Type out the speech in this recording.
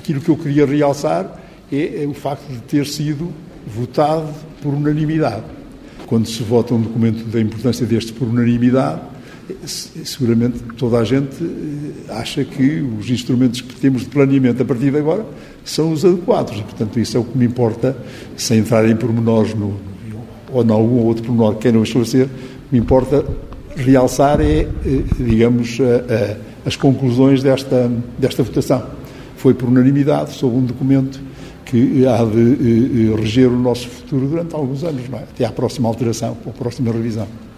Aquilo que eu queria realçar é o facto de ter sido votado por unanimidade. Quando se vota um documento da importância deste por unanimidade, seguramente toda a gente acha que os instrumentos que temos de planeamento a partir de agora são os adequados. E, portanto, isso é o que me importa, sem entrar em pormenores ou em algum outro pormenor que queiram esclarecer, me importa realçar digamos, as conclusões desta votação. Foi por unanimidade sobre um documento que há de reger o nosso futuro durante alguns anos, não é? Até à próxima alteração, ou à próxima revisão.